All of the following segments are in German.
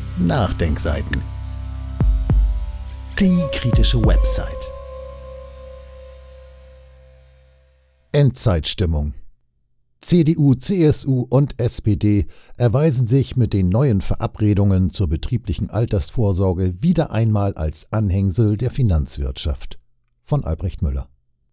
Nachdenkseiten. Die kritische Website. Endzeitstimmung. CDU, CSU und SPD erweisen sich mit den neuen Verabredungen zur betrieblichen Altersvorsorge wieder einmal als Anhängsel der Finanzwirtschaft. Von Albrecht Müller.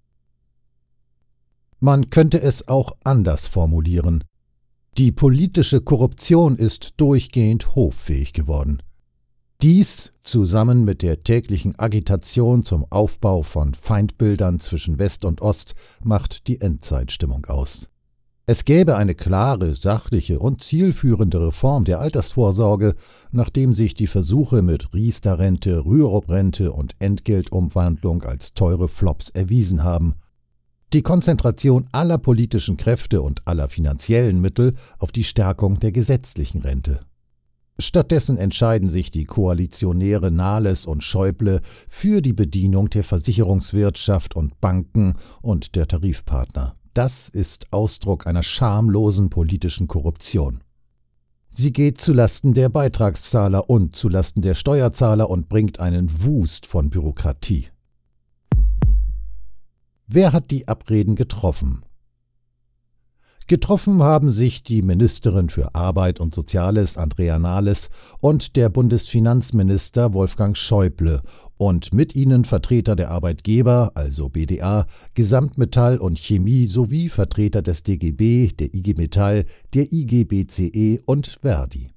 Man könnte es auch anders formulieren. Die politische Korruption ist durchgehend hoffähig geworden. Dies, zusammen mit der täglichen Agitation zum Aufbau von Feindbildern zwischen West und Ost, macht die Endzeitstimmung aus. Es gäbe eine klare, sachliche und zielführende Reform der Altersvorsorge, nachdem sich die Versuche mit Riester-Rente, Rürup-Rente und Entgeltumwandlung als teure Flops erwiesen haben. Die Konzentration aller politischen Kräfte und aller finanziellen Mittel auf die Stärkung der gesetzlichen Rente. Stattdessen entscheiden sich die Koalitionäre Nahles und Schäuble für die Bedienung der Versicherungswirtschaft und Banken und der Tarifpartner. Das ist Ausdruck einer schamlosen politischen Korruption. Sie geht zulasten der Beitragszahler und zulasten der Steuerzahler und bringt einen Wust von Bürokratie. Wer hat die Abreden getroffen? Getroffen haben sich die Ministerin für Arbeit und Soziales Andrea Nahles und der Bundesfinanzminister Wolfgang Schäuble und mit ihnen Vertreter der Arbeitgeber, also BDA, Gesamtmetall und Chemie sowie Vertreter des DGB, der IG Metall, der IG BCE und Verdi.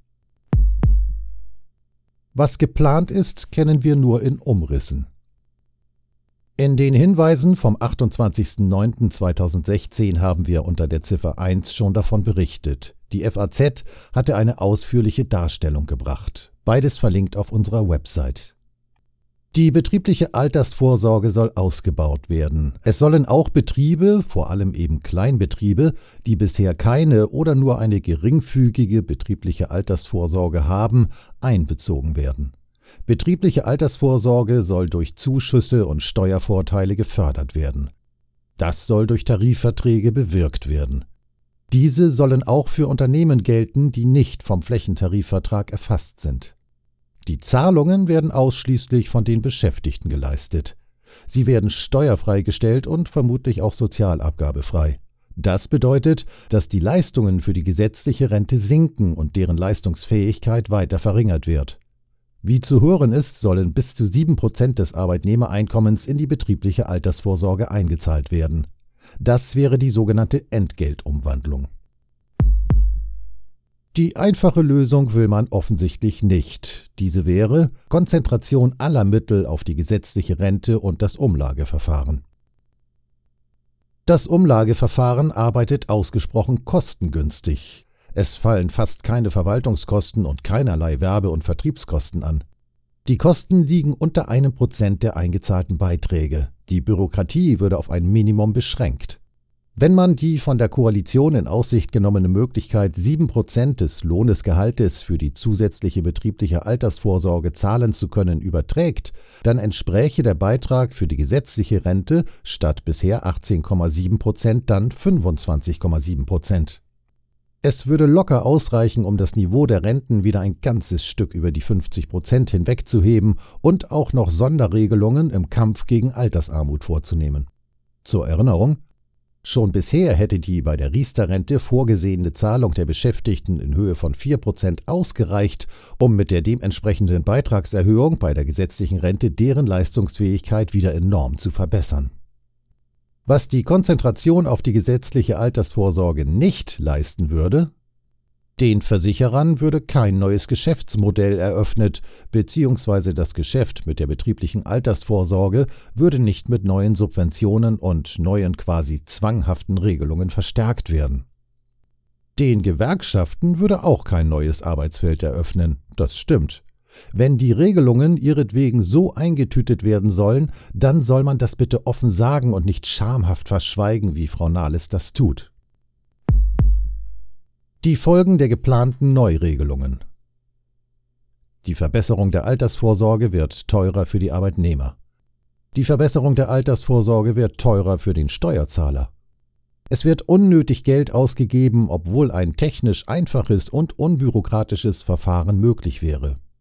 Was geplant ist, kennen wir nur in Umrissen. In den Hinweisen vom 28.09.2016 haben wir unter der Ziffer 1 schon davon berichtet. Die FAZ hatte eine ausführliche Darstellung gebracht. Beides verlinkt auf unserer Website. Die betriebliche Altersvorsorge soll ausgebaut werden. Es sollen auch Betriebe, vor allem eben Kleinbetriebe, die bisher keine oder nur eine geringfügige betriebliche Altersvorsorge haben, einbezogen werden. Betriebliche Altersvorsorge soll durch Zuschüsse und Steuervorteile gefördert werden. Das soll durch Tarifverträge bewirkt werden. Diese sollen auch für Unternehmen gelten, die nicht vom Flächentarifvertrag erfasst sind. Die Zahlungen werden ausschließlich von den Beschäftigten geleistet. Sie werden steuerfrei gestellt und vermutlich auch sozialabgabefrei. Das bedeutet, dass die Leistungen für die gesetzliche Rente sinken und deren Leistungsfähigkeit weiter verringert wird. Wie zu hören ist, sollen bis zu 7% des Arbeitnehmereinkommens in die betriebliche Altersvorsorge eingezahlt werden. Das wäre die sogenannte Entgeltumwandlung. Die einfache Lösung will man offensichtlich nicht. Diese wäre Konzentration aller Mittel auf die gesetzliche Rente und das Umlageverfahren. Das Umlageverfahren arbeitet ausgesprochen kostengünstig. Es fallen fast keine Verwaltungskosten und keinerlei Werbe- und Vertriebskosten an. Die Kosten liegen unter 1% der eingezahlten Beiträge. Die Bürokratie würde auf ein Minimum beschränkt. Wenn man die von der Koalition in Aussicht genommene Möglichkeit, 7% des Lohnesgehaltes für die zusätzliche betriebliche Altersvorsorge zahlen zu können, überträgt, dann entspräche der Beitrag für die gesetzliche Rente statt bisher 18,7% dann 25,7%. Es würde locker ausreichen, um das Niveau der Renten wieder ein ganzes Stück über die 50% hinwegzuheben und auch noch Sonderregelungen im Kampf gegen Altersarmut vorzunehmen. Zur Erinnerung: Schon bisher hätte die bei der Riester-Rente vorgesehene Zahlung der Beschäftigten in Höhe von 4% ausgereicht, um mit der dementsprechenden Beitragserhöhung bei der gesetzlichen Rente deren Leistungsfähigkeit wieder enorm zu verbessern. Was die Konzentration auf die gesetzliche Altersvorsorge nicht leisten würde: Den Versicherern würde kein neues Geschäftsmodell eröffnet, bzw. das Geschäft mit der betrieblichen Altersvorsorge würde nicht mit neuen Subventionen und neuen quasi zwanghaften Regelungen verstärkt werden. Den Gewerkschaften würde auch kein neues Arbeitsfeld eröffnen, das stimmt. Wenn die Regelungen ihretwegen so eingetütet werden sollen, dann soll man das bitte offen sagen und nicht schamhaft verschweigen, wie Frau Nahles das tut. Die Folgen der geplanten Neuregelungen. Die Verbesserung der Altersvorsorge wird teurer für die Arbeitnehmer. Die Verbesserung der Altersvorsorge wird teurer für den Steuerzahler. Es wird unnötig Geld ausgegeben, obwohl ein technisch einfaches und unbürokratisches Verfahren möglich wäre.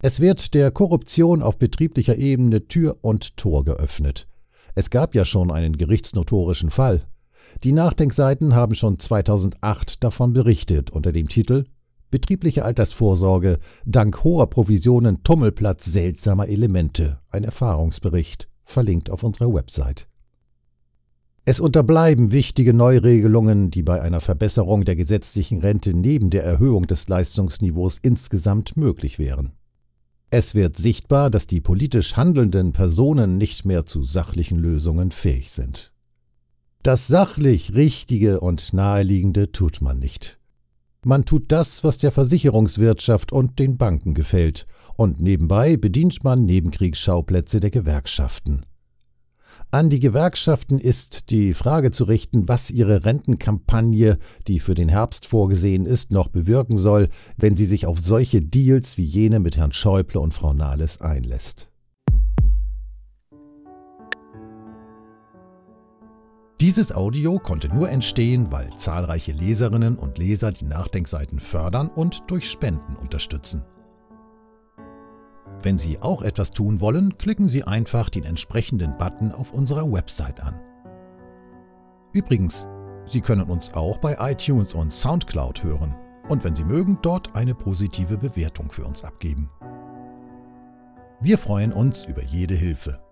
Es wird der Korruption auf betrieblicher Ebene Tür und Tor geöffnet. Es gab ja schon einen gerichtsnotorischen Fall. Die Nachdenkseiten haben schon 2008 davon berichtet unter dem Titel »Betriebliche Altersvorsorge dank hoher Provisionen Tummelplatz seltsamer Elemente«, ein Erfahrungsbericht, verlinkt auf unserer Website. Es unterbleiben wichtige Neuregelungen, die bei einer Verbesserung der gesetzlichen Rente neben der Erhöhung des Leistungsniveaus insgesamt möglich wären. Es wird sichtbar, dass die politisch handelnden Personen nicht mehr zu sachlichen Lösungen fähig sind. Das sachlich Richtige und Naheliegende tut man nicht. Man tut das, was der Versicherungswirtschaft und den Banken gefällt, und nebenbei bedient man Nebenkriegsschauplätze der Gewerkschaften. An die Gewerkschaften ist die Frage zu richten, was ihre Rentenkampagne, die für den Herbst vorgesehen ist, noch bewirken soll, wenn sie sich auf solche Deals wie jene mit Herrn Schäuble und Frau Nahles einlässt. Dieses Audio konnte nur entstehen, weil zahlreiche Leserinnen und Leser die Nachdenkseiten fördern und durch Spenden unterstützen. Wenn Sie auch etwas tun wollen, klicken Sie einfach den entsprechenden Button auf unserer Website an. Übrigens, Sie können uns auch bei iTunes und Soundcloud hören und wenn Sie mögen, dort eine positive Bewertung für uns abgeben. Wir freuen uns über jede Hilfe.